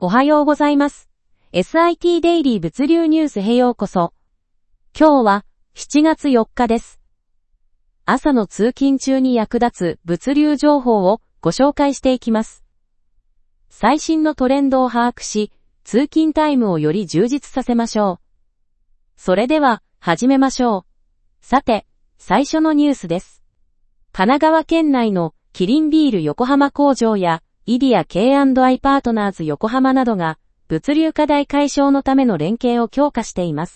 おはようございます。SIT デイリー物流ニュースへようこそ。今日は7月4日です。朝の通勤中に役立つ物流情報をご紹介していきます。最新のトレンドを把握し、通勤タイムをより充実させましょう。それでは始めましょう。さて、最初のニュースです。神奈川県内のキリンビール横浜工場やイディア K&I パートナーズ横浜などが物流課題解消のための連携を強化しています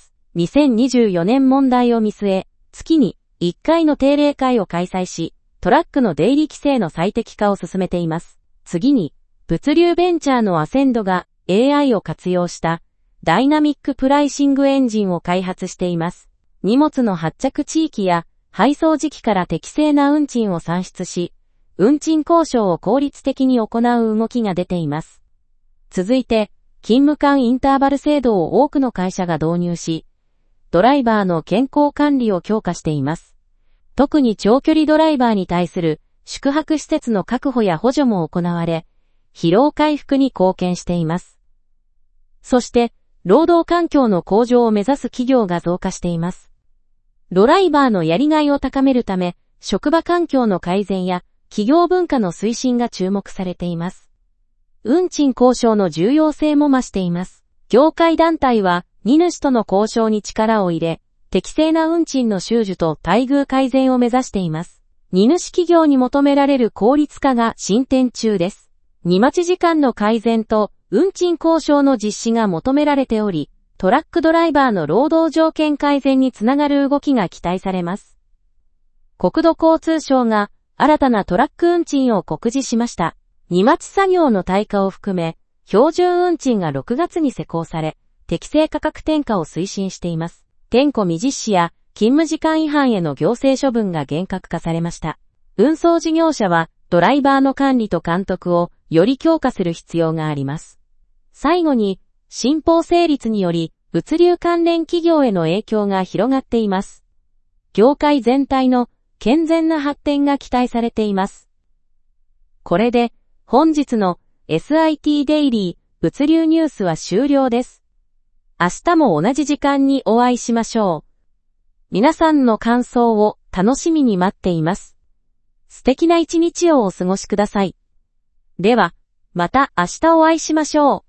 。2024年問題を見据え、月に1回の定例会を開催し、トラックの出入り規制の最適化を進めています。次に、物流ベンチャーのアセンドが AI を活用したダイナミックプライシングエンジンを開発しています。荷物の発着地域や配送時期から適正な運賃を算出し、運賃交渉を効率的に行う動きが出ています。続いて、勤務間インターバル制度を多くの会社が導入し、ドライバーの健康管理を強化しています。特に長距離ドライバーに対する宿泊施設の確保や補助も行われ、疲労回復に貢献しています。そして、労働環境の向上を目指す企業が増加しています。ドライバーのやりがいを高めるため、職場環境の改善や企業文化の推進が注目されています。運賃交渉の重要性も増しています。業界団体は、荷主との交渉に力を入れ、適正な運賃の収受と待遇改善を目指しています。荷主企業に求められる効率化が進展中です。荷待ち時間の改善と運賃交渉の実施が求められており、トラックドライバーの労働条件改善につながる動きが期待されます。国土交通省が新たなトラック運賃を告示しました。荷待ち作業の対価を含め、標準運賃が6月に施行され、適正価格転嫁を推進しています。点呼未実施や勤務時間違反への行政処分が厳格化されました。運送事業者はドライバーの管理と監督をより強化する必要があります。最後に、新法成立により物流関連企業への影響が広がっています。業界全体の健全な発展が期待されています。これで本日の SIT デイリー物流ニュースは終了です。明日も同じ時間にお会いしましょう。皆さんの感想を楽しみに待っています。素敵な一日をお過ごしください。では、また明日お会いしましょう。